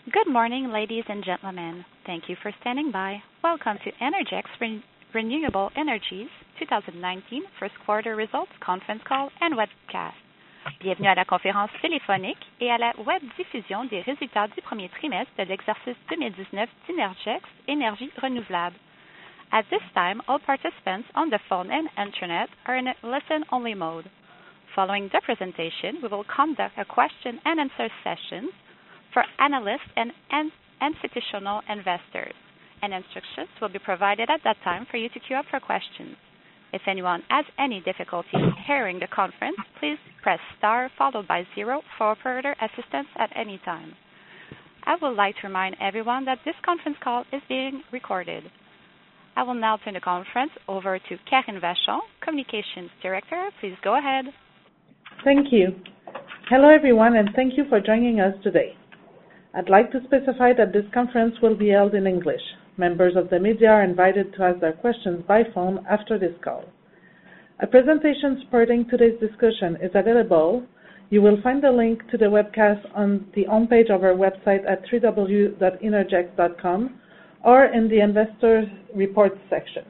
Good morning, ladies and gentlemen. Thank you for standing by. Welcome to Innergex Renewable Energy's 2019 First Quarter Results Conference Call and Webcast. Bienvenue à la conférence téléphonique et à la web-diffusion des résultats du premier trimestre de l'exercice 2019 d'Innergex Énergie Renouvelable. At this time, all participants on the phone and internet are in a listen-only mode. Following the presentation, we will conduct a question and answer session for analysts and institutional investors, and instructions will be provided at that time for you to queue up for questions. If anyone has any difficulty hearing the conference, please press star followed by 0 for operator assistance at any time. I would like to remind everyone that this conference call is being recorded. I will now turn the conference over to Karine Vachon, Communications Director. Please go ahead. Thank you. Hello everyone, and thank you for joining us today. I'd like to specify that this conference will be held in English. Members of the media are invited to ask their questions by phone after this call. A presentation supporting today's discussion is available. You will find the link to the webcast on the homepage of our website at www.innergex.com or in the Investors Reports section.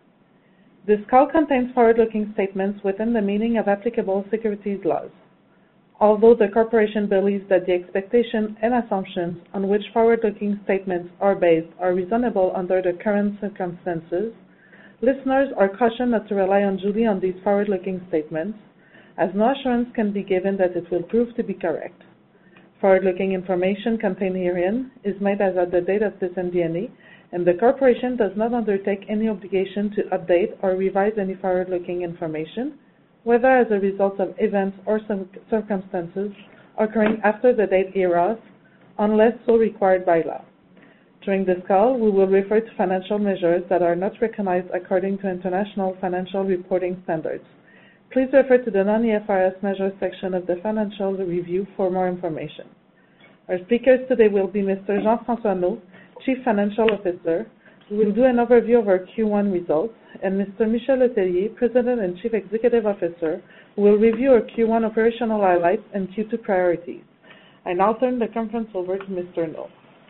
This call contains forward-looking statements within the meaning of applicable securities laws. Although the corporation believes that the expectations and assumptions on which forward-looking statements are based are reasonable under the current circumstances, listeners are cautioned not to rely unduly on these forward-looking statements, as no assurance can be given that it will prove to be correct. Forward-looking information contained herein is made as of the date of this MD&A, and the corporation does not undertake any obligation to update or revise any forward-looking information, whether as a result of events or circumstances occurring after the date hereof, unless so required by law. During this call, we will refer to financial measures that are not recognized according to International Financial Reporting Standards. Please refer to the non-IFRS measures section of the Financial Review for more information. Our speakers today will be Mr. Jean-François Neault, Chief Financial Officer, who will do an overview of our Q1 results, and Mr. Michel Letellier, President and Chief Executive Officer, who will review our Q1 operational highlights and Q2 priorities. I now turn the conference over to Mr. Neault.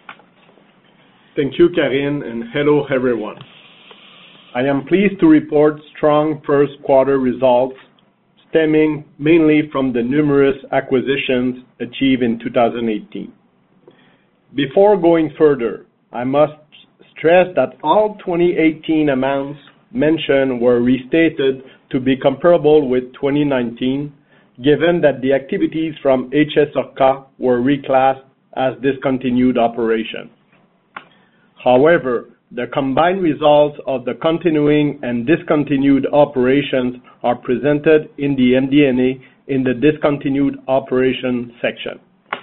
Thank you, Karine, and hello, everyone. I am pleased to report strong first quarter results stemming mainly from the numerous acquisitions achieved in 2018. Before going further, I must stress that all 2018 amounts mentioned were restated to be comparable with 2019, given that the activities from HS Orca were reclassed as discontinued operations. However, the combined results of the continuing and discontinued operations are presented in the MD&A in the discontinued operations section.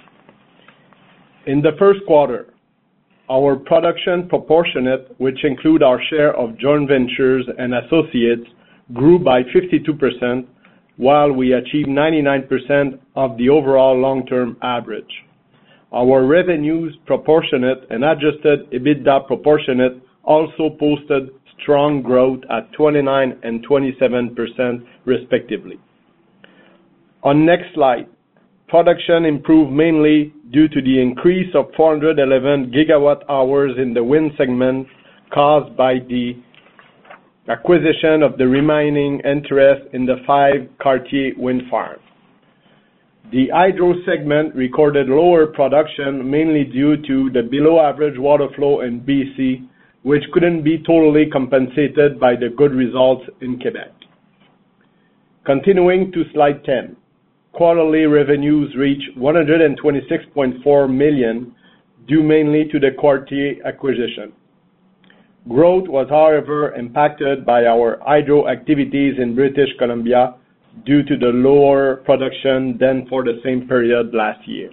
In the first quarter, our production proportionate, which include our share of joint ventures and associates, grew by 52%, while we achieved 99% of the overall long-term average. Our revenues proportionate and adjusted EBITDA proportionate also posted strong growth at 29% and 27% respectively. On next slide, production improved mainly due to the increase of 411 gigawatt hours in the wind segment caused by the acquisition of the remaining interest in the 5 Cartier wind farms. The hydro segment recorded lower production mainly due to the below average water flow in BC, which couldn't be totally compensated by the good results in Quebec. Continuing to slide 10. Quarterly revenues reached $126.4 million, due mainly to the Cartier acquisition. Growth was, however, impacted by our hydro activities in British Columbia due to the lower production than for the same period last year.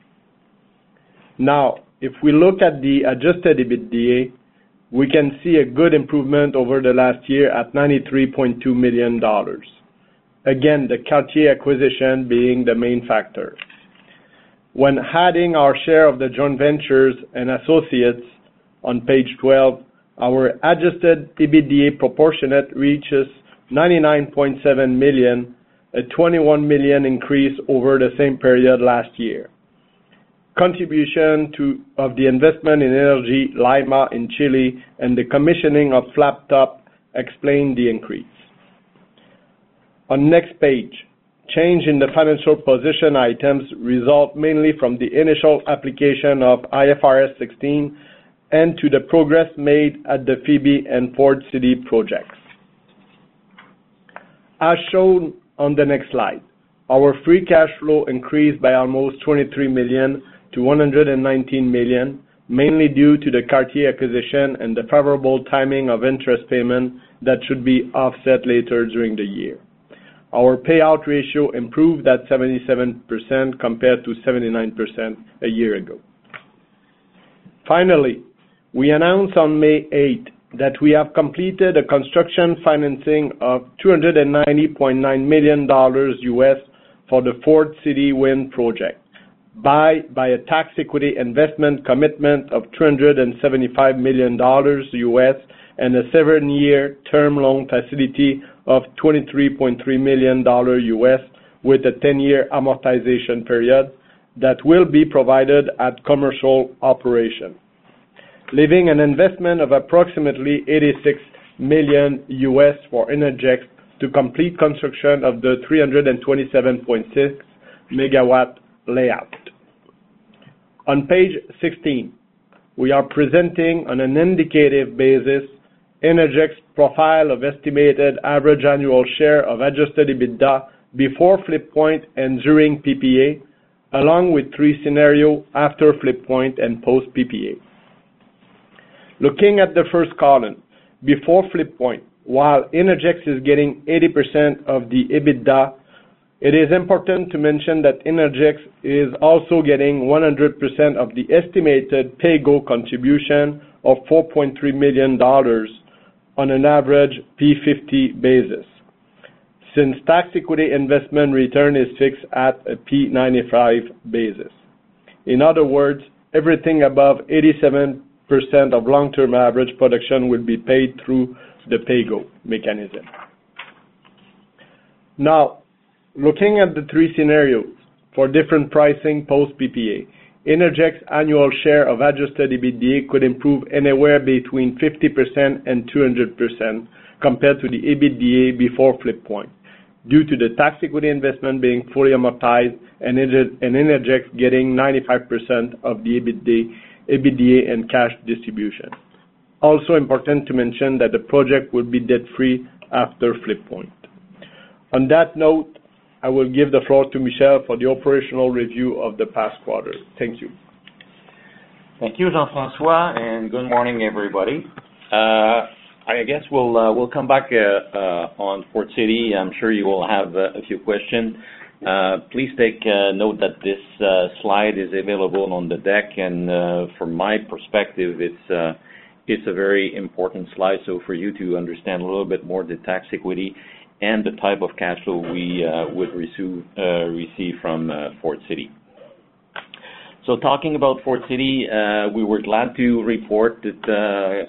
Now, if we look at the adjusted EBITDA, we can see a good improvement over the last year at $93.2 million. Again, the Cartier acquisition being the main factor. When adding our share of the joint ventures and associates on page 12, our adjusted EBITDA proportionate reaches $99.7 million, a $21 million increase over the same period last year. contribution of the investment in Energy Lima in Chile and the commissioning of Flat Top explain the increase. On next page, change in the financial position items result mainly from the initial application of IFRS 16 and to the progress made at the Phoebe and Ford City projects. As shown on the next slide, our free cash flow increased by almost 23 million to 119 million, mainly due to the Cartier acquisition and the favorable timing of interest payment that should be offset later during the year. Our payout ratio improved at 77% compared to 79% a year ago. Finally, we announced on May 8 that we have completed a construction financing of $290.9 million US for the Ford City Wind project by a tax equity investment commitment of $275 million US and a 7-year term loan facility of $23.3 million US with a 10-year amortization period that will be provided at commercial operation, leaving an investment of approximately $86 million US for Innergex to complete construction of the 327.6 megawatt layout. On page 16, we are presenting on an indicative basis Innergex profile of estimated average annual share of adjusted EBITDA before flip point and during PPA, along with 3 scenarios after flip point and post PPA. Looking at the first column, before flip point, while Innergex is getting 80% of the EBITDA, it is important to mention that Innergex is also getting 100% of the estimated pay-go contribution of $4.3 million on an average P50 basis, since tax equity investment return is fixed at a P95 basis. In other words, everything above 87% of long-term average production will be paid through the pay-go mechanism. Now, looking at the 3 scenarios for different pricing post-PPA, Innergex annual share of adjusted EBITDA could improve anywhere between 50% and 200% compared to the EBITDA before flip point, due to the tax equity investment being fully amortized and Innergex getting 95% of the EBITDA and cash distribution. Also important to mention that the project will be debt-free after flip point. On that note, I will give the floor to Michel for the operational review of the past quarter. Thank you. Thank you, Jean-François, and good morning, everybody. I guess we'll come back on Fort City. I'm sure you will have a few questions. Please take note that this slide is available on the deck, and from my perspective, it's a very important slide. So for you to understand a little bit more the tax equity and the type of cash flow we would receive from Fort City. So talking about Fort City, we were glad to report that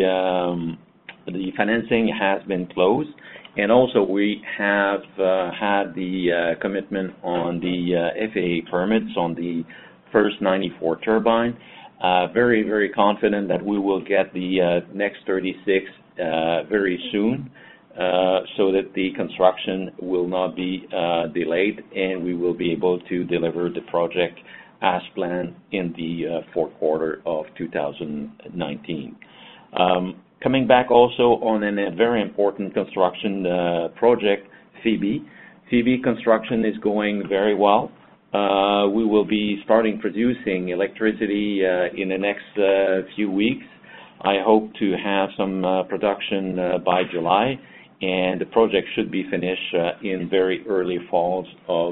the financing has been closed, and also we have had the commitment on the FAA permits on the first 94 turbine. Very, very confident that we will get the next 36 very soon, so that the construction will not be delayed, and we will be able to deliver the project as planned in the fourth quarter of 2019. Coming back also on a very important construction project, Phoebe. Phoebe construction is going very well. We will be starting producing electricity in the next few weeks. I hope to have some production by July, and the project should be finished in very early falls of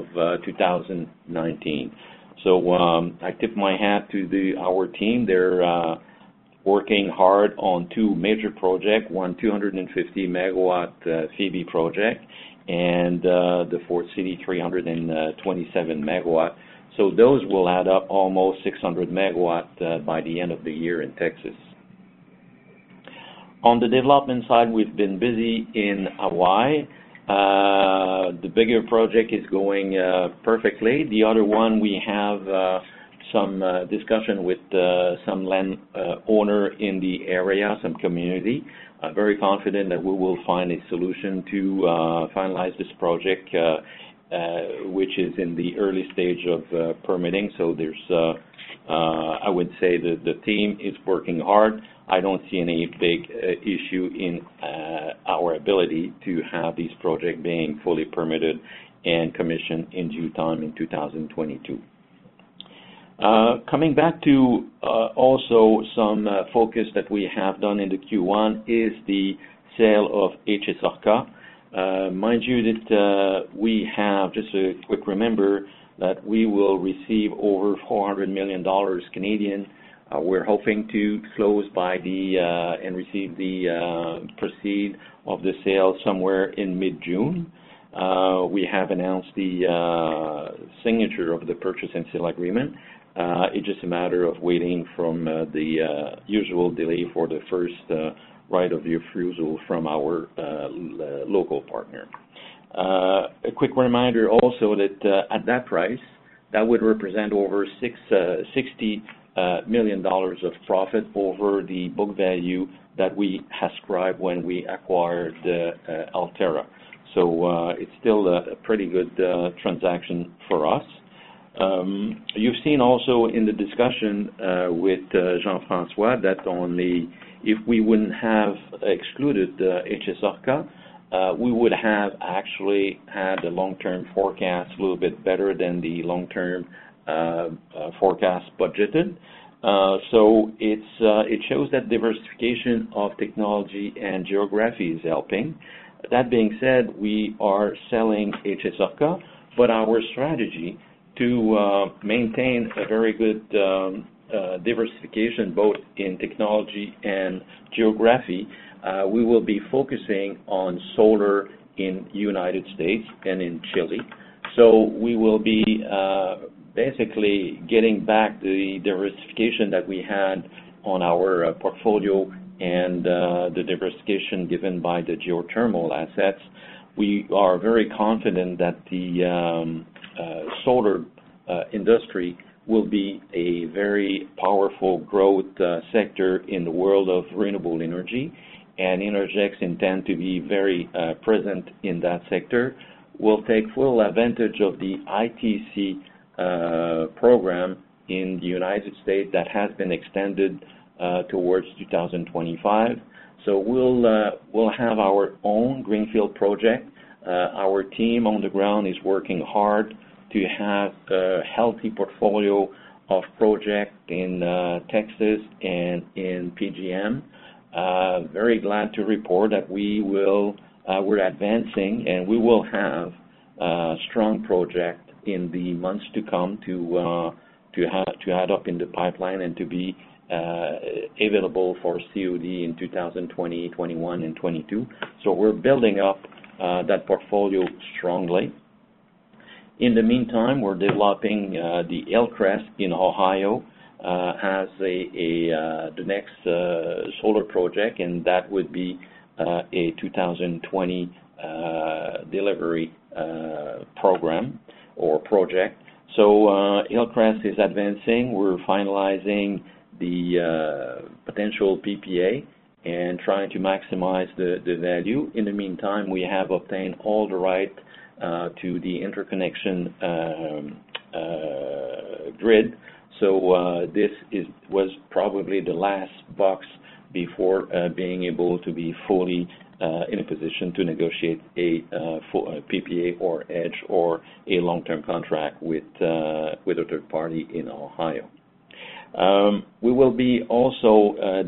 2019. So I tip my hat to our team. They're working hard on 2 major projects, one 250 megawatt Phoebe project, and the Fort City 327 megawatt. So those will add up almost 600 megawatt by the end of the year in Texas. On the development side, we've been busy in Hawaii. The bigger project is going perfectly. The other one, we have some discussion with some land owner in the area, some community. I'm very confident that we will find a solution to finalize this project, which is in the early stage of permitting. So there's, I would say that the team is working hard. I don't see any big issue in our ability to have these projects being fully permitted and commissioned in due time in 2022. Coming back to also some focus that we have done in the Q1 is the sale of HS Orca. Mind you that we have, just a quick remember, that we will receive over $400 million Canadian. We're hoping to close by and receive the proceed of the sale somewhere in mid-June. We have announced the signature of the purchase and sale agreement. It's just a matter of waiting from the usual delay for the first right of refusal from our local partner. A quick reminder also that at that price, that would represent over $60 million of profit over the book value that we ascribed when we acquired Altera. So it's still a pretty good transaction for us. You've seen also in the discussion with Jean-François that if we wouldn't have excluded HS Orca, we would have actually had a long-term forecast a little bit better than the long-term forecast budgeted. So it shows that diversification of technology and geography is helping. That being said, we are selling HS Orca, but our strategy to maintain a very good diversification both in technology and geography, we will be focusing on solar in United States and in Chile. So we will be basically getting back the diversification that we had on our portfolio and the diversification given by the geothermal assets. We are very confident that the solar industry will be a very powerful growth sector in the world of renewable energy, and Innergex intend to be very present in that sector. We'll take full advantage of the ITC program in the United States that has been extended towards 2025. So we'll have our own greenfield project. Our team on the ground is working hard to have a healthy portfolio of projects in Texas and in PJM. Very glad to report that we're advancing and we will have a strong project in the months to come to add up in the pipeline and to be available for COD in 2020, 21, and 22. So we're building up that portfolio strongly. In the meantime, we're developing the Hillcrest in Ohio as the next solar project, and that would be a 2020 delivery program or project. So Hillcrest is advancing. We're finalizing the potential PPA and trying to maximize the value. In the meantime, we have obtained all the right to the interconnection grid. So this was probably the last box before being able to be fully in a position to negotiate a full PPA or edge or a long-term contract with a third party in Ohio. We will be also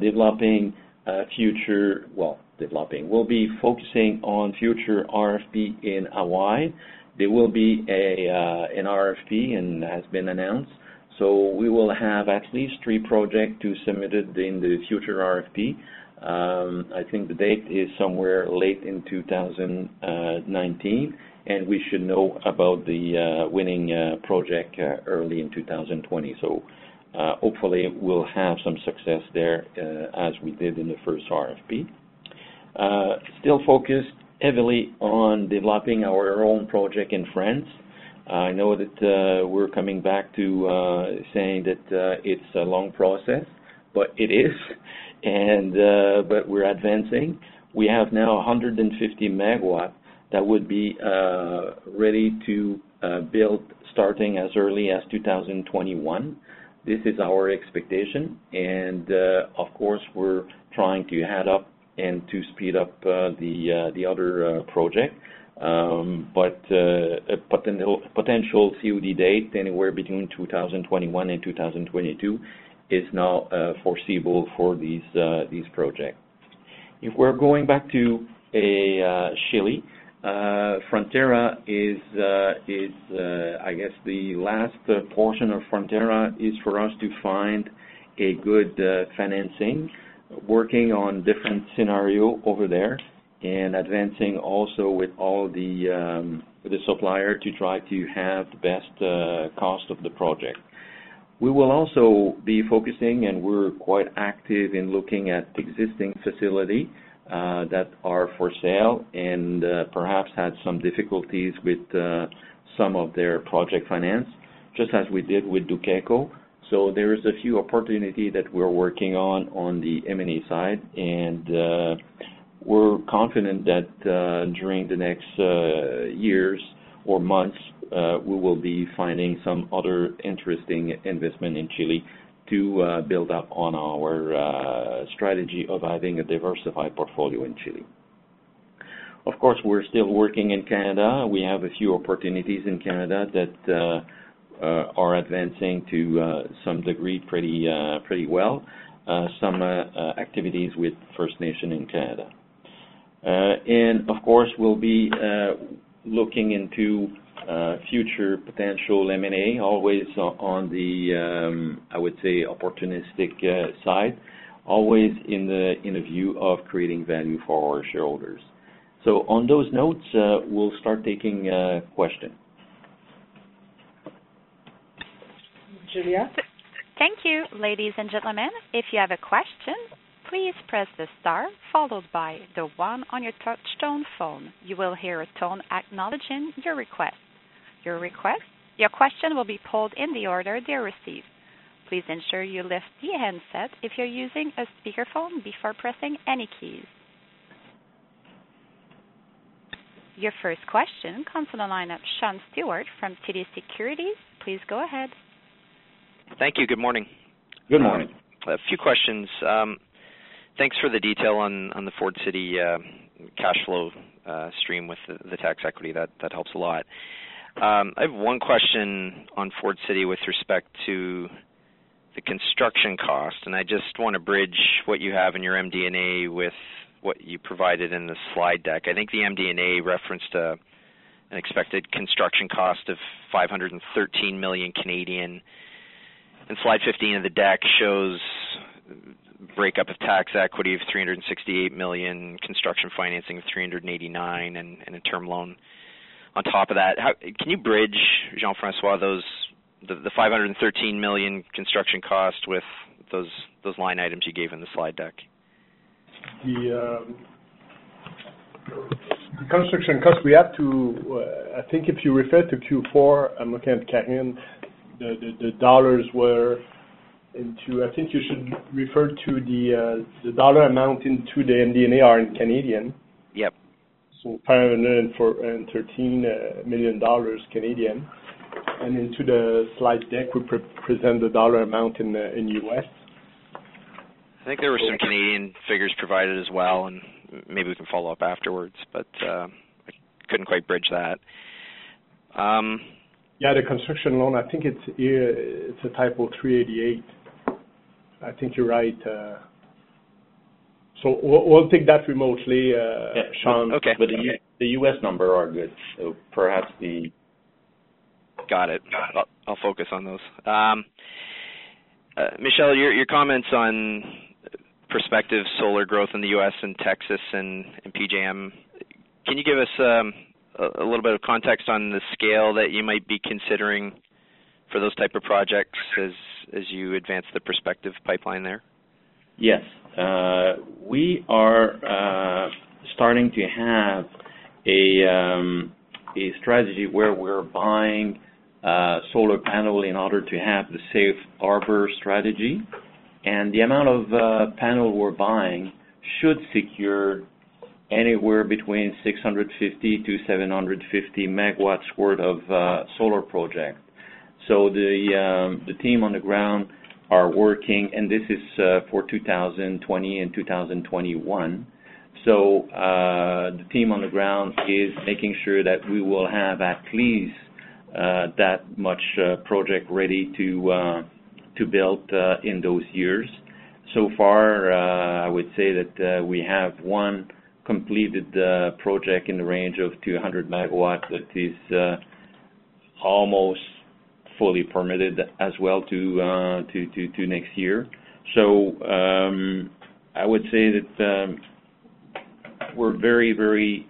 we'll be focusing on future RFP in Hawaii. There will be an RFP and has been announced. So we will have at least 3 projects to submitted in the future RFP. I think the date is somewhere late in 2019, and we should know about the winning project early in 2020. So hopefully we'll have some success there as we did in the first RFP. Still focused heavily on developing our own project in France. I know that we're coming back to saying that it's a long process, but it is, and but we're advancing. We have now 150 megawatt that would be ready to build starting as early as 2021. This is our expectation, and of course we're trying to add up and to speed up the other project. But a potential COD date anywhere between 2021 and 2022 is now foreseeable for these projects. If we're going back to Chile, Frontera is I guess the last portion of Frontera is for us to find a good financing, working on different scenario over there, and advancing also with all the supplier to try to have the best cost of the project. We will also be focusing, and we're quite active in looking at existing facility that are for sale and perhaps had some difficulties with some of their project finance, just as we did with Duqueco. So there is a few opportunity that we're working on the M&A side, and we're confident that during the next years or months, we will be finding some other interesting investment in Chile to build up on our strategy of having a diversified portfolio in Chile. Of course, we're still working in Canada. We have a few opportunities in Canada that are advancing to some degree pretty well. Some activities with First Nation in Canada. And of course, we'll be looking into future potential M&A, always on the, I would say, opportunistic side, always in the view of creating value for our shareholders. So on those notes, we'll start taking questions. Julia? Thank you, ladies and gentlemen. If you have a question, please press the star followed by the 1 on your touch-tone phone. You will hear a tone acknowledging your request. Your question will be pulled in the order they are received. Please ensure you lift the handset if you're using a speakerphone before pressing any keys. Your first question comes from the line of Sean Stewart from TD Securities. Please go ahead. Thank you. Good morning. Good morning. A few questions. Thanks for the detail on the Ford City cash flow stream with the tax equity. That helps a lot. I have one question on Ford City with respect to the construction cost, and I just want to bridge what you have in your MD&A with what you provided in the slide deck. I think the MD&A referenced an expected construction cost of 513 million Canadian, and slide 15 of the deck shows breakup of tax equity of 368 million, construction financing of 389, and a term loan on top of that. Can you bridge, Jean-François, the 513 million construction cost with those line items you gave in the slide deck? The construction cost, we have to, I think if you refer to Q4, I'm looking at Karine, the dollars were into, I think you should refer to the dollar amount into the MD&A are in Canadian. Yep. So $513 million Canadian. And into the slide deck, we present the dollar amount in US. I think there were some Canadian figures provided as well, and maybe we can follow up afterwards, but I couldn't quite bridge that. Yeah, the construction loan, I think it's a typo, 388. I think you're right. So we'll take that remotely, Sean. Okay. But the U.S. number are good, so perhaps the... Got it. I'll focus on those. Michel, your comments on prospective solar growth in the U.S. and Texas and PJM, can you give us a little bit of context on the scale that you might be considering for those type of projects as you advance the prospective pipeline there? Yes. We are starting to have a strategy where we're buying solar panel in order to have the safe harbor strategy, and the amount of panel we're buying should secure anywhere between 650 to 750 megawatts worth of solar project. So the team on the ground are working, and this is for 2020 and 2021. So the team on the ground is making sure that we will have at least that much project ready to build in those years. So far, I would say that we have one completed project in the range of 200 megawatts that is almost fully permitted as well to next year. So I would say that we're very, very,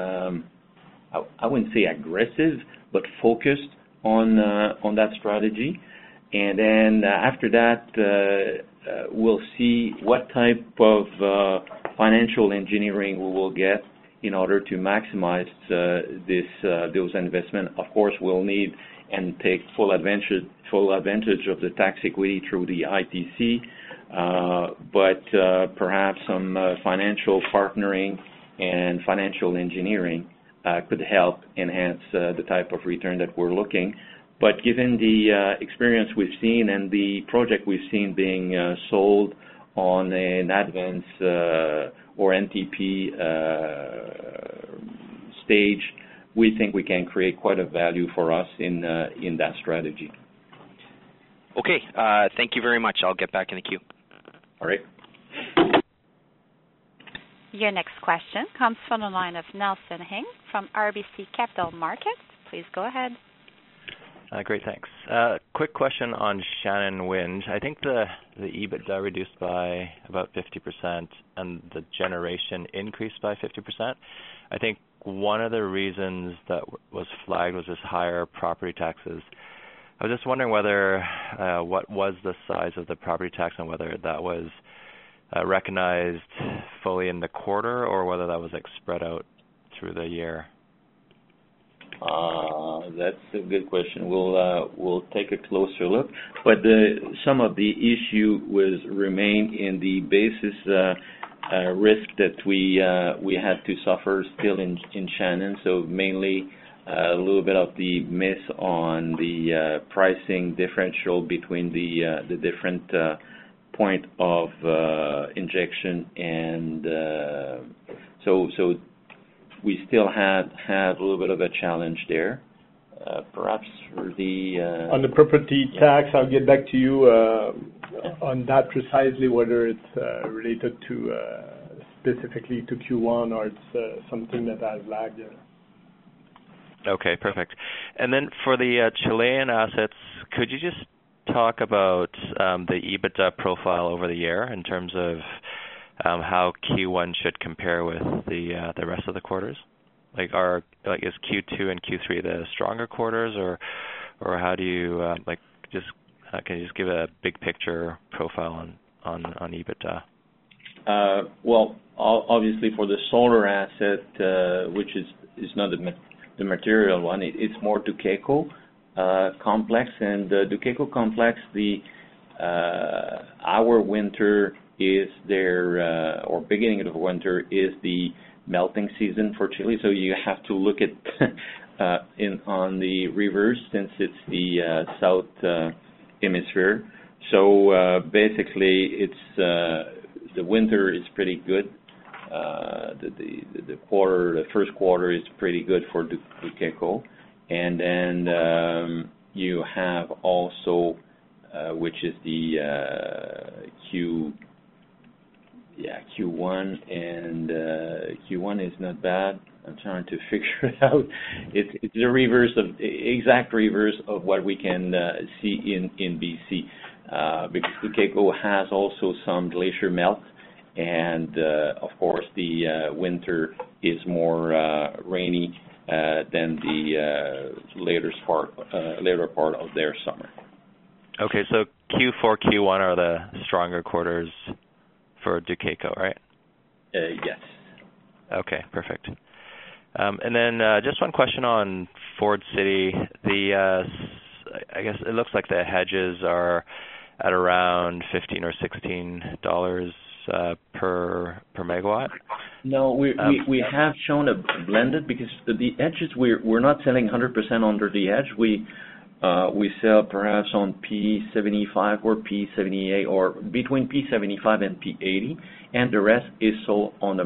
I wouldn't say aggressive, but focused on that strategy. And then after that, we'll see what type of financial engineering we will get in order to maximize those investments. Of course, we'll need and take full advantage of the tax equity through the ITC, but perhaps some financial partnering and financial engineering could help enhance the type of return that we're looking. But given the experience we've seen and the project we've seen being sold on an advance or NTP stage, we think we can create quite a value for us in that strategy. Okay, thank you very much. I'll get back in the queue. All right. Your next question comes from the line of Nelson Hing from RBC Capital Markets. Please go ahead. Great, thanks. Quick question on Shannon Wind. I think the EBITDA reduced by about 50% and the generation increased by 50%. I think one of the reasons that was flagged was this higher property taxes. I was just wondering whether what was the size of the property tax and whether that was recognized fully in the quarter or whether that was like spread out through the year. That's a good question. We'll take a closer look. But some of the issue was remain in the basis risk that we had to suffer still in Shannon. So mainly a little bit of the miss on the pricing differential between the different point of injection, and so we still have a little bit of a challenge there. Perhaps for the on the property tax, I'll get back to you on that precisely, whether it's related to specifically to Q1 or it's something that has lagged. Okay, perfect. And then for the Chilean assets, could you just talk about the EBITDA profile over the year in terms of how Q1 should compare with the rest of the quarters? Is Q2 and Q3 the stronger quarters, or how do you can you just give a big picture profile on EBITDA? Well, obviously for the solar asset, which is not the material one, it's more Duqueco complex, and the Duqueco complex, our winter is there, or beginning of the winter is the melting season for Chile. So you have to look at on the reverse, since it's the south hemisphere. So basically, it's the winter is pretty good. The first quarter is pretty good for Duqueco, and then you have also which is the Q1, and Q1 is not bad. I'm trying to figure it out. It's the exact reverse of what we can see in BC, because Duqueco has also some glacier melt, and of course the winter is more rainy than the later part of their summer. Okay, so Q4, Q1 are the stronger quarters for Duqueco, right? Yes. Okay, perfect. And then just one question on Ford City. I guess it looks like the hedges are at around $15 or $16 per megawatt. No, we have shown a blended because the hedges we're not selling 100% under the hedge. We sell perhaps on P75 or P78 or between P75 and P80, and the rest is sold on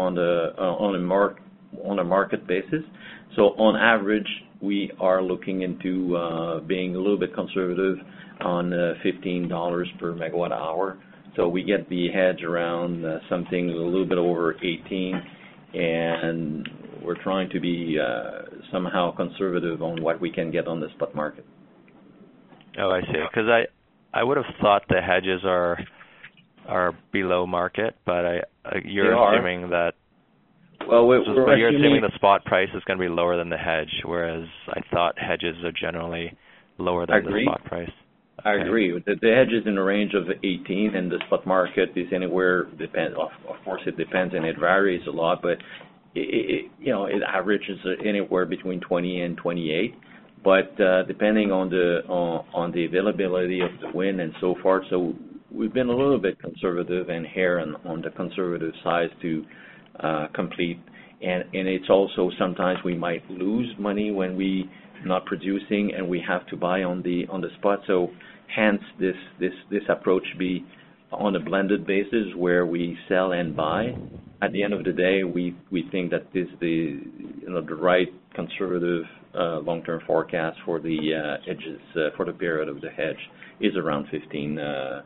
a market basis. So on average, we are looking into being a little bit conservative on $15 per megawatt hour. So we get the hedge around something a little bit over 18, and we're trying to be somehow conservative on what we can get on the spot market. Oh, I see. Because I would have thought the hedges are below market, but you're assuming that. Well, you're assuming the spot price is going to be lower than the hedge, whereas I thought hedges are generally lower than the spot price. I agree. The hedge is in the range of 18, and the spot market is anywhere. Of course, it depends, and it varies a lot, but it averages anywhere between 20 and 28. But depending on the availability of the wind and so forth, so we've been a little bit conservative and here on the conservative side to complete. And it's also sometimes we might lose money when we not producing and we have to buy on the spot. So hence this approach be on a blended basis where we sell and buy. At the end of the day, we think that this the right conservative long-term forecast for the hedges for the period of the hedge is around $15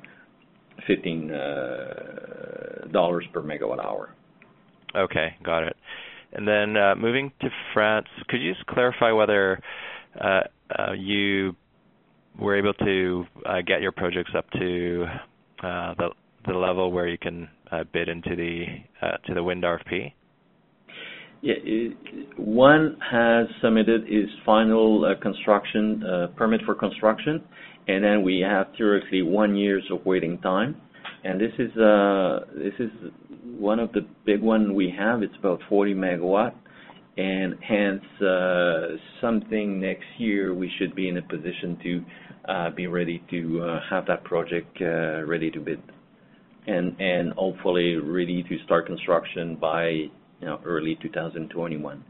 per megawatt hour. Okay, got it. And then moving to France, could you just clarify whether you were able to get your projects up to the level where you can bid into the wind RFP? Yeah, one has submitted its final construction permit for construction, and then we have theoretically 1 year of waiting time. And this is one of the big one we have. It's about 40 megawatt, and hence something next year we should be in a position to be ready to have that project ready to bid, and hopefully ready to start construction by early 2021.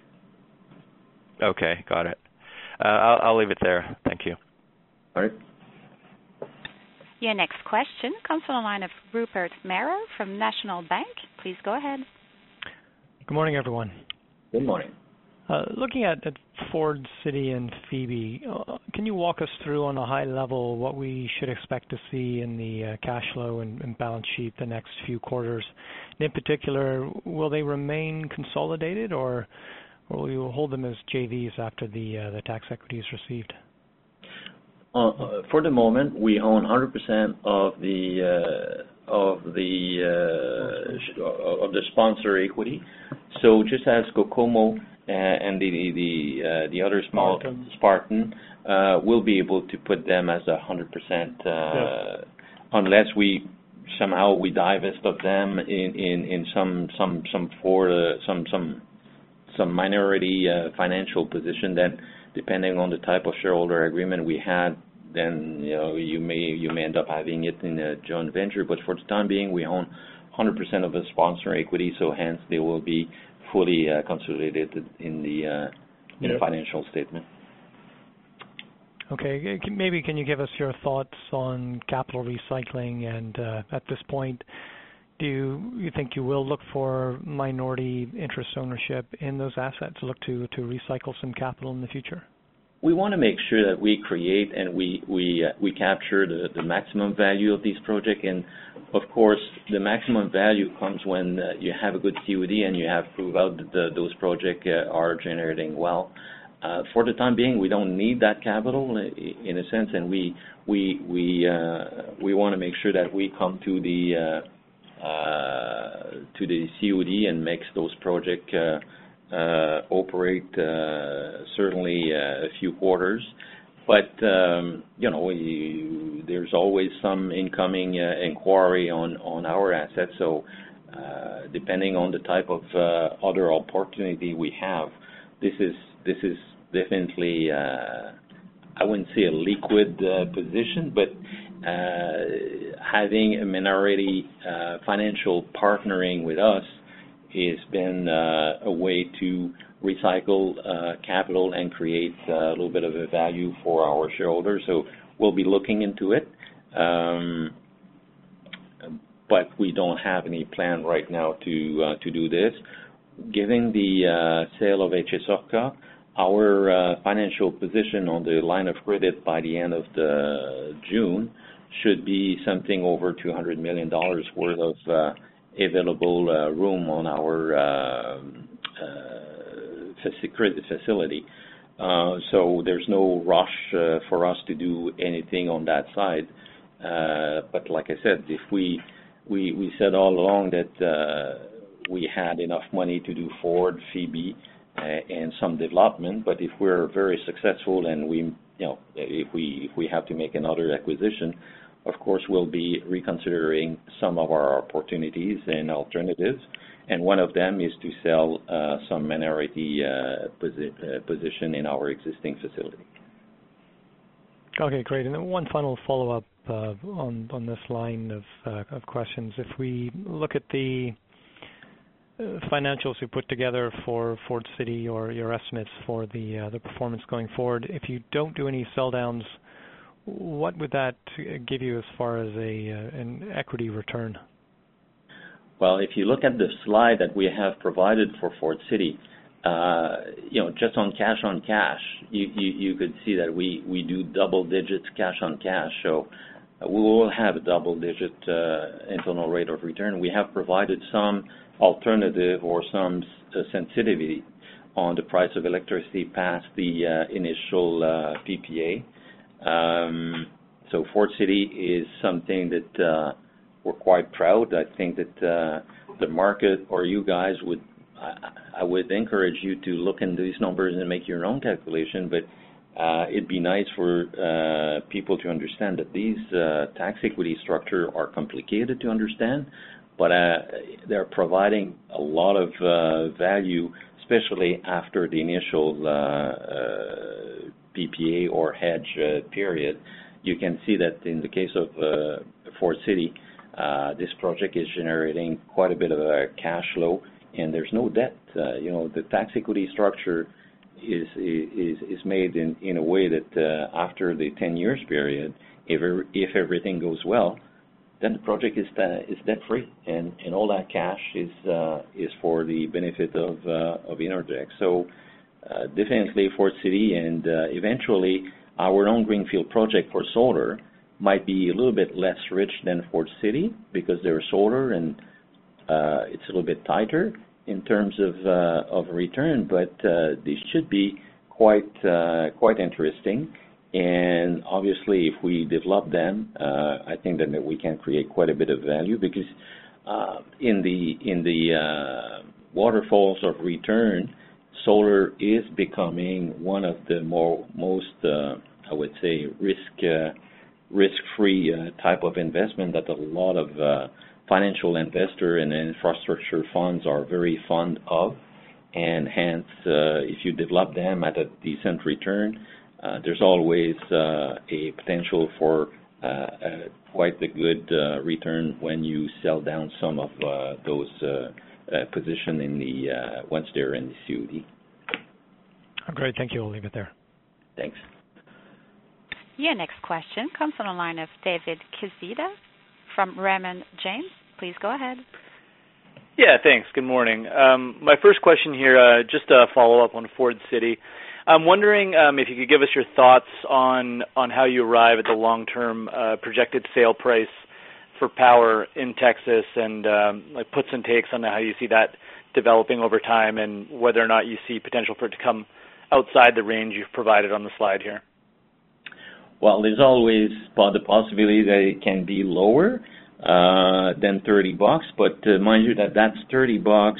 Okay, got it. I'll leave it there. Thank you. All right. Your next question comes from the line of Rupert Merer from National Bank. Please go ahead. Good morning, everyone. Good morning. Looking at Ford City and Phoebe, can you walk us through on a high level what we should expect to see in the cash flow and balance sheet the next few quarters? And in particular, will they remain consolidated, or will you hold them as JVs after the tax equity is received? For the moment, we own 100% of the sponsor equity. So just as Kokomo and the other small Spartan will be able to put them as 100%, unless we somehow divest of them in some minority financial position. Then, depending on the type of shareholder agreement we had, then you may end up having it in a joint venture. But for the time being, we own 100% of the sponsor equity, so hence they will be fully consolidated in the financial statement. Okay, maybe can you give us your thoughts on capital recycling, and at this point, do you think you will look for minority interest ownership in those assets, look to recycle some capital in the future? We want to make sure that we create and we capture the maximum value of these projects, and of course the maximum value comes when you have a good COD and you have proved out that those projects are generating well. For the time being, we don't need that capital in a sense, and we want to make sure that we come to the COD and makes those projects operate certainly a few quarters, but there's always some incoming inquiry on our assets. So depending on the type of other opportunity we have, this is definitely, I wouldn't say a liquid position, but having a minority financial partnering with us has been a way to recycle capital and create a little bit of a value for our shareholders. So we'll be looking into it, but we don't have any plan right now to do this. Given the sale of HSOCA, our financial position on the line of credit by the end of June should be something over $200 million worth of available room on our credit facility. So there's no rush for us to do anything on that side. But like I said, if we said all along that we had enough money to do Ford, Phoebe, and some development, but if we're very successful and if we have to make another acquisition, of course we'll be reconsidering some of our opportunities and alternatives, and one of them is to sell some minority position in our existing facility. Okay, great. And then one final follow-up on this line of questions. If we look at the financials you put together for Ford City, or your estimates for the performance going forward, if you don't do any sell downs, what would that give you as far as an equity return? Well, if you look at the slide that we have provided for Ford City, just on cash, you could see that we do double digits cash on cash. So we will have a double digit internal rate of return. We have provided some alternative or some sensitivity on the price of electricity past the initial PPA. So Ford City is something that we're quite proud. I think that the market or you guys I would encourage you to look into these numbers and make your own calculation, but it'd be nice for people to understand that these tax equity structure are complicated to understand, but they're providing a lot of value, especially after the initial PPA or hedge period. You can see that in the case of Ford City, this project is generating quite a bit of cash flow, and there's no debt. The tax equity structure is made in a way that after the 10 years period, if everything goes well, then the project is debt-free, and all that cash is for the benefit of Innergex. So definitely Ford City, and eventually our own greenfield project for solar might be a little bit less rich than Ford City because they're solar and it's a little bit tighter in terms of return, but they should be quite interesting. And obviously, if we develop them, I think that we can create quite a bit of value, because in the waterfalls of return, solar is becoming one of the most I would say risk-free type of investment that a lot of financial investor and infrastructure funds are very fond of, and hence if you develop them at a decent return, there's always a potential for quite a good return when you sell down some of those position in the once they're in the COD. Great, thank you. I'll leave it there. Thanks. Your next question comes from the line of David Quezada from Raymond James. Please go ahead. Yeah, thanks. Good morning. My first question here, just a follow-up on Ford City. I'm wondering if you could give us your thoughts on how you arrive at the long-term projected sale price for power in Texas, and like puts and takes on how you see that developing over time, and whether or not you see potential for it to come outside the range you've provided on the slide here. Well, there's always the possibility that it can be lower than $30, but mind you that's $30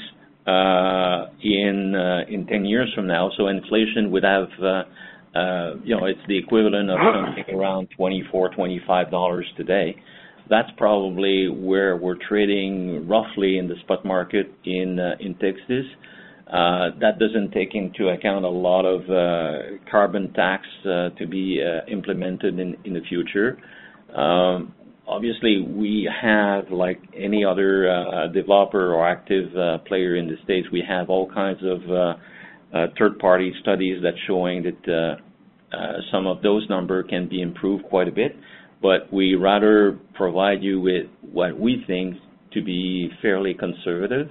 in 10 years from now. So inflation would have, it's the equivalent of something around $24, $25 today. that's probably where we're trading roughly in the spot market in Texas. That doesn't take into account a lot of carbon tax to be implemented in the future. Obviously, we have, like any other developer or active player in the States, we have all kinds of third-party studies that's showing that some of those numbers can be improved quite a bit, but we rather provide you with what we think to be fairly conservative.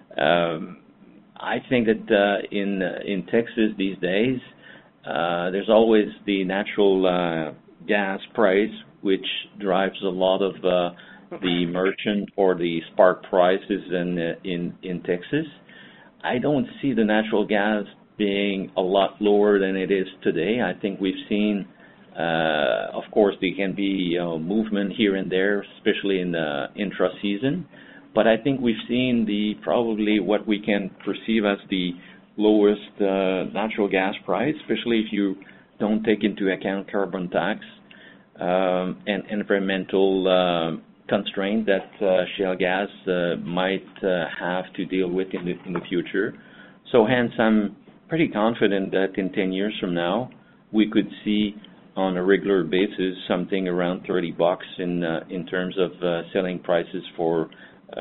I think that in Texas these days, there's always the natural gas price, which drives a lot of the merchant or the spark prices in Texas. I don't see the natural gas being a lot lower than it is today. I think we've seen, of course, there can be movement here and there, especially in the intra-season. But I think we've seen probably what we can perceive as the lowest natural gas price, especially if you don't take into account carbon tax and environmental constraint that shale gas might have to deal with in the future. So hence, I'm pretty confident that in 10 years from now, we could see on a regular basis something around $30 in terms of selling prices for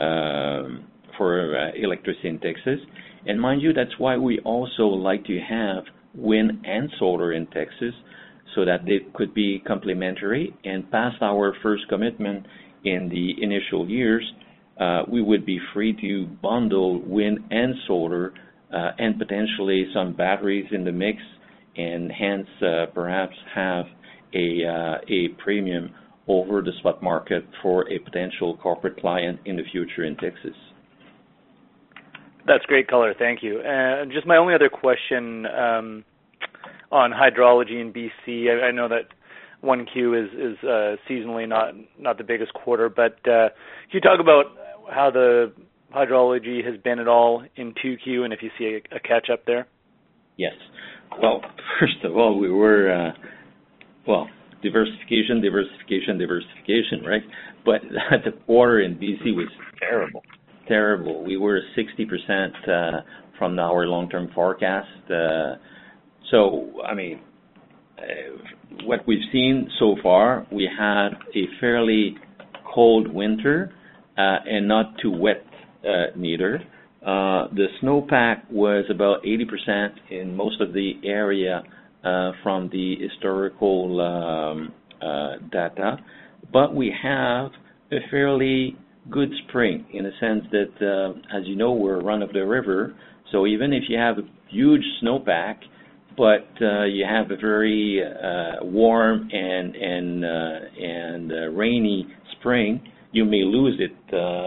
electricity in Texas. And mind you, that's why we also like to have wind and solar in Texas, so that they could be complementary. And past our first commitment in the initial years, we would be free to bundle wind and solar and potentially some batteries in the mix, and hence perhaps have a premium over the spot market for a potential corporate client in the future in Texas. That's great color. Thank you. Just my only other question on hydrology in BC. I know that 1Q is seasonally not the biggest quarter, but can you talk about how the hydrology has been at all in 2Q, and if you see a catch-up there? Yes. Well, first of all, we were, diversification, right? But the quarter in BC was terrible. We were 60% from our long-term forecast. So, I mean, what we've seen so far, we had a fairly cold winter and not too wet neither. The snowpack was about 80% in most of the area from the historical data, but we have a fairly good spring in the sense that, as you know, we're run-of-the-river, so even if you have a huge snowpack, but you have a very warm and rainy spring, you may lose it.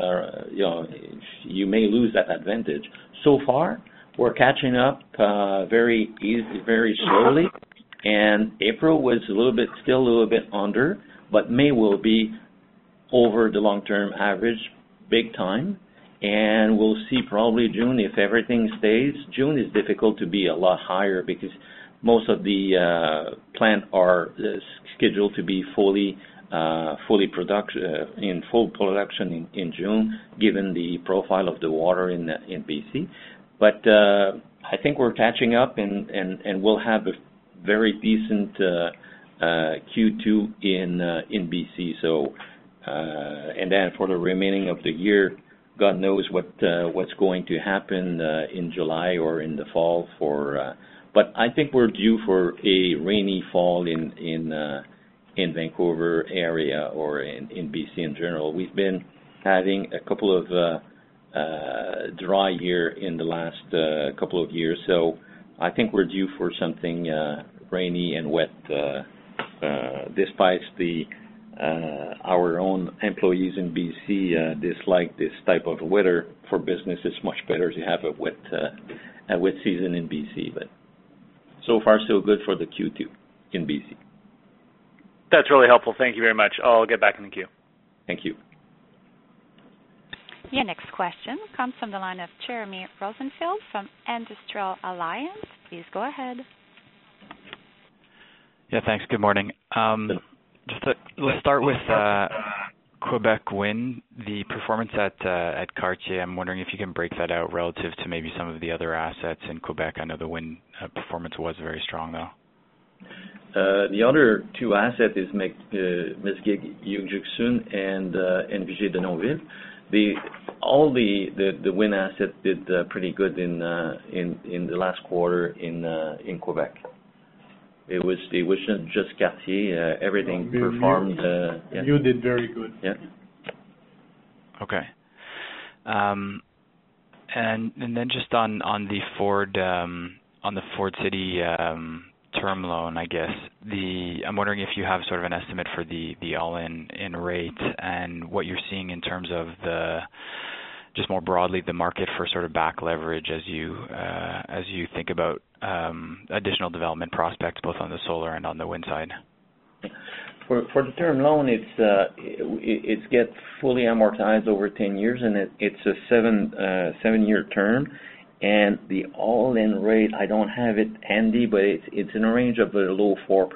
You may lose that advantage. So far, we're catching up very slowly, and April was still a little bit under, but May will be over the long-term average big time, and we'll see probably June if everything stays. June is difficult to be a lot higher because most of the plants are scheduled to be in full production in June, given the profile of the water in BC. But I think we're catching up, and we'll have a very decent Q2 in BC. So, and then for the remaining of the year, God knows what's going to happen in July or in the fall. But I think we're due for a rainy fall in Vancouver area or in BC in general. We've been having a couple of dry year in the last couple of years, so I think we're due for something rainy and wet. Despite our own employees in BC dislike this type of weather, for business it's much better to have a wet season in BC. But so far so good for the Q2 in BC. That's really helpful. Thank you very much. I'll get back in the queue. Thank you. Your next question comes from the line of Jeremy Rosenfield from Industrial Alliance. Please go ahead. Yeah, thanks. Good morning. Let's start with Quebec wind, the performance at Cartier, I'm wondering if you can break that out relative to maybe some of the other assets in Quebec. I know the wind performance was very strong, though. The other two assets is Mesgi'g Ujigsu'n and Vigier de Nonville. All the wind assets did pretty good in the last quarter in Quebec. It was just Cartier. Everything performed. You did very good. Yeah. Okay. And then just on the Ford City term loan, I guess I'm wondering if you have sort of an estimate for the all-in rate and what you're seeing in terms of just more broadly the market for sort of back leverage as you think about additional development prospects both on the solar and on the wind side. For the term loan, it's get fully amortized over 10 years, and it's a 7-year term. And the all-in rate, I don't have it handy, but it's in a range of a low 4%.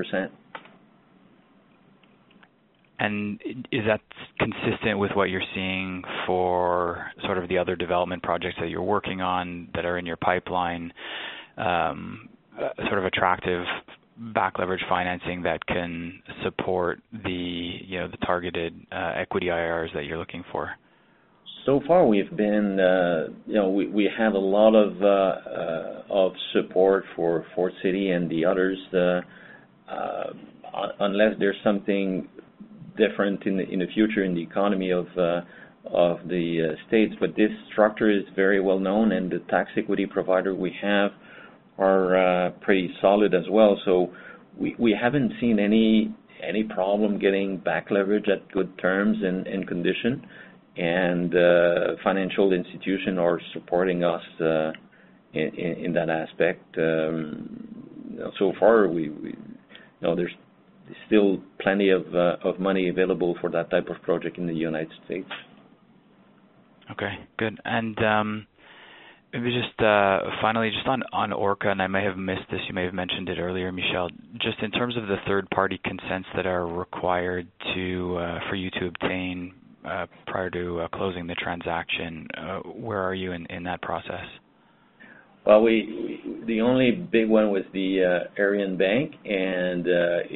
And is that consistent with what you're seeing for sort of the other development projects that you're working on that are in your pipeline, sort of attractive back leverage financing that can support the targeted equity IRRs that you're looking for? So far, we've been, we have a lot of support for Ford City and the others, unless there's something different in the future in the economy of the states. But this structure is very well known, and the tax equity provider we have are pretty solid as well. So we haven't seen any problem getting back leverage at good terms and condition. And financial institutions are supporting us in that aspect. So far, there's still plenty of money available for that type of project in the United States. Okay, good. And maybe just finally, just on Orca, and I may have missed this, you may have mentioned it earlier, Michel, just in terms of the third-party consents that are required for you to obtain prior to closing the transaction, where are you in that process? Well, the only big one was the Arion Bank, and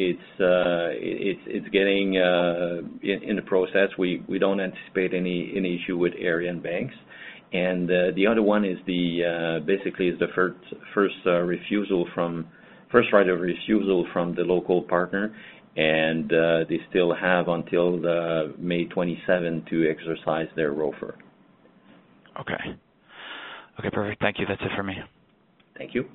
it's getting in the process. We don't anticipate any issue with Arion Banks, and the other one is basically the first right of refusal from the local partner. And they still have until May 27 to exercise their ROFR. Okay. Okay, perfect. Thank you. That's it for me. Thank you.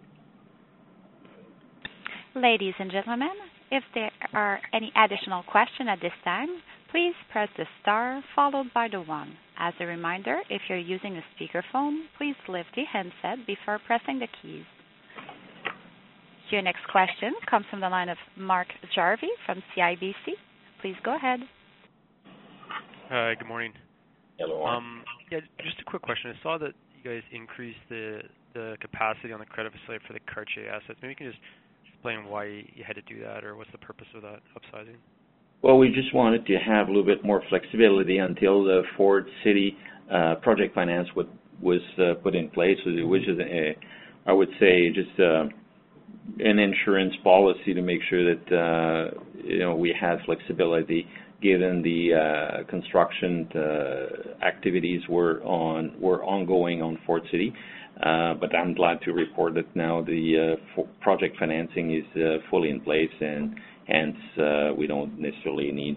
Ladies and gentlemen, if there are any additional questions at this time, please press the star followed by the 1. As a reminder, if you're using a speakerphone, please lift the handset before pressing the keys. Your next question comes from the line of Mark Jarvi from CIBC. Please go ahead. Hi, good morning. Hello. Yeah, just a quick question. I saw that you guys increased the capacity on the credit facility for the Cartier assets. Maybe you can just explain why you had to do that, or what's the purpose of that upsizing? Well, we just wanted to have a little bit more flexibility until the Ford City project finance was put in place, which is, I would say, just an insurance policy to make sure that we have flexibility given the construction activities were ongoing on Ford City. But I'm glad to report that now the project financing is fully in place, and hence we don't necessarily need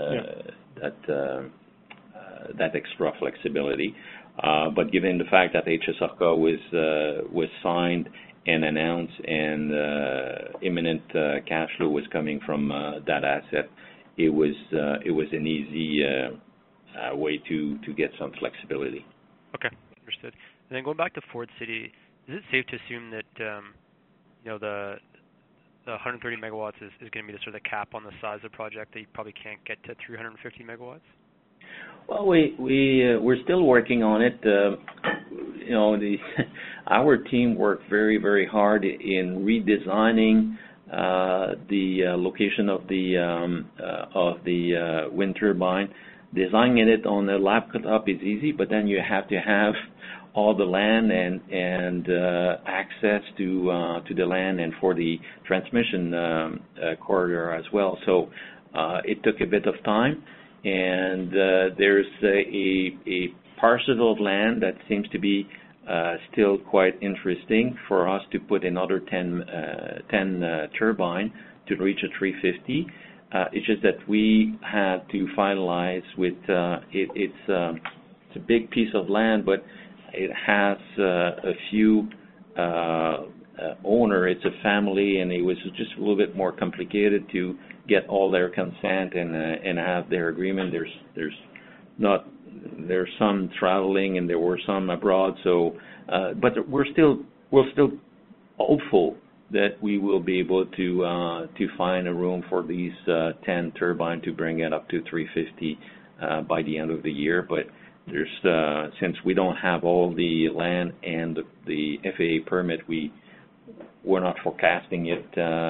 that extra flexibility. But given the fact that HSRCA was signed and announced, and imminent cash flow was coming from that asset, it was an easy way to get some flexibility. Okay, understood. And then going back to Ford City, is it safe to assume that the 130 megawatts is going to be the sort of cap on the size of the project, that you probably can't get to 350 megawatts? Well, we're still working on it. Our team worked very, very hard in redesigning the location of the wind turbine. designing it on a laptop is easy, but then you have to have all the land and access to the land and for the transmission corridor as well. So it took a bit of time, and there's a parcel of land that seems to be still quite interesting for us to put another 10 turbine to reach a 350. It's just that we had to finalize with it's a big piece of land, but it has a few owner. It's a family, and it was just a little bit more complicated to get all their consent and have their agreement. There's some traveling, and there were some abroad. So, but we're still hopeful that we will be able to find a room for these 10 turbine to bring it up to 350 by the end of the year. But there's since we don't have all the land and the FAA permit, we're not forecasting it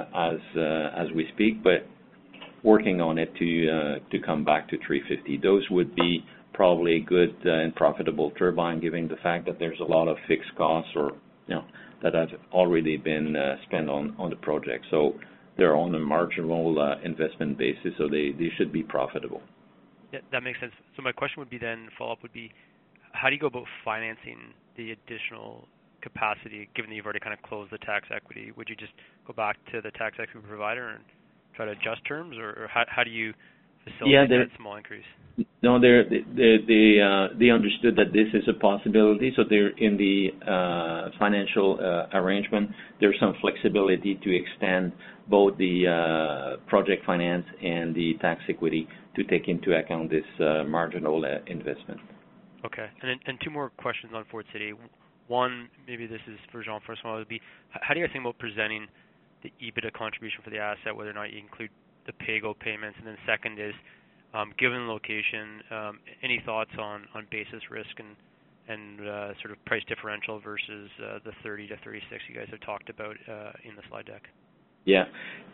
as we speak, but working on it to come back to 350. Those would be probably a good and profitable turbine, given the fact that there's a lot of fixed costs that have already been spent on the project. So they're on a marginal investment basis, so they should be profitable. Yeah, that makes sense. So my question would be then, follow-up would be, how do you go about financing the additional capacity, given that you've already kind of closed the tax equity? Would you just go back to the tax equity provider and try to adjust terms, or how do you facilitate that small increase? No, they understood that this is a possibility, so they're in the financial arrangement. There's some flexibility to extend both the project finance and the tax equity to take into account this marginal investment. Okay, and two more questions on Ford City. One, maybe this is for Jean-François, would be, how do you guys think about presenting the EBITDA contribution for the asset, whether or not you include the PAYGO payments? And then second is, given the location, any thoughts on basis risk and sort of price differential versus the 30 to 36 you guys have talked about in the slide deck? Yeah.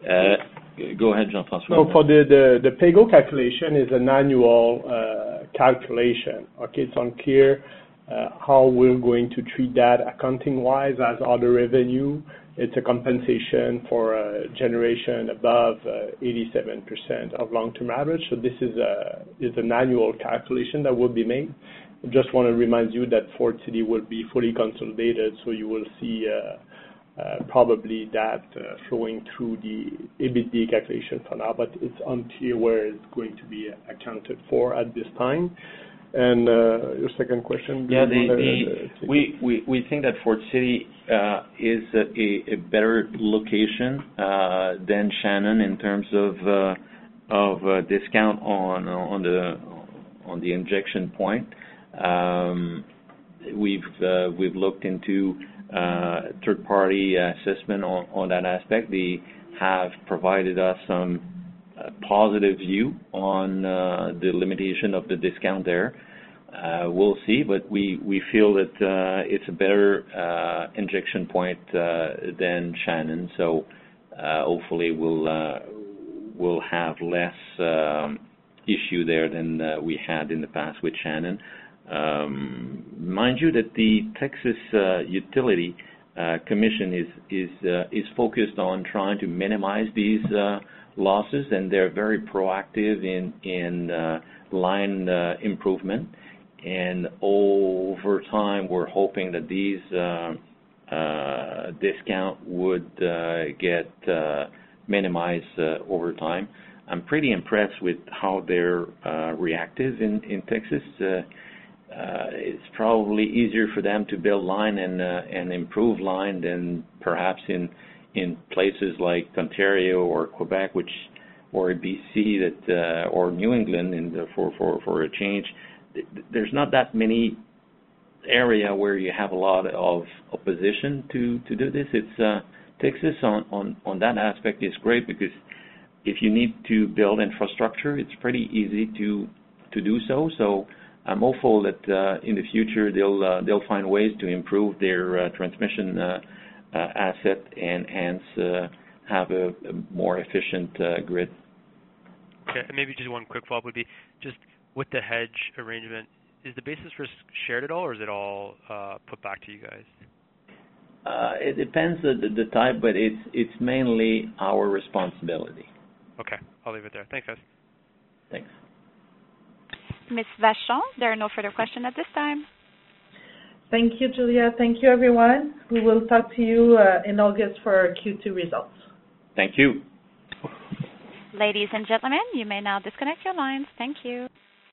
Go ahead, Jean-François. So for the PAYGO calculation is an annual calculation. Okay, it's unclear how we're going to treat that accounting-wise as other revenue. It's a compensation for generation above 87% of long-term average. So this is an annual calculation that will be made. I just want to remind you that Ford City will be fully consolidated, so you will see probably that flowing through the EBITDA calculation for now, but it's unclear where it's going to be accounted for at this time. And your second question? Yeah, we think that Ford City is a better location than Shannon in terms of discount on the injection point. We've looked into third-party assessment on that aspect. They have provided us some positive view on the limitation of the discount there. We'll see, but we feel that it's a better injection point than Shannon. So hopefully we'll have less issue there than we had in the past with Shannon. Mind you that the Texas Utility Commission is focused on trying to minimize these losses, and they're very proactive in line improvement. And over time, we're hoping that these discount would get minimized over time. I'm pretty impressed with how they're reactive in Texas. It's probably easier for them to build line and improve line than perhaps in places like Ontario or Quebec, or BC or New England, for a change. There's not that many area where you have a lot of opposition to do this. It's Texas on that aspect is great, because if you need to build infrastructure, it's pretty easy to do so. So I'm hopeful that in the future they'll find ways to improve their transmission asset and hence have a more efficient grid. Okay, and maybe just one quick follow-up would be just with the hedge arrangement, is the basis risk shared at all, or is it all put back to you guys? It depends on the type, but it's mainly our responsibility. Okay, I'll leave it there. Thanks, guys. Thanks. Ms. Vachon, there are no further questions at this time. Thank you, Julia. Thank you, everyone. We will talk to you in August for our Q2 results. Thank you. Ladies and gentlemen, you may now disconnect your lines. Thank you.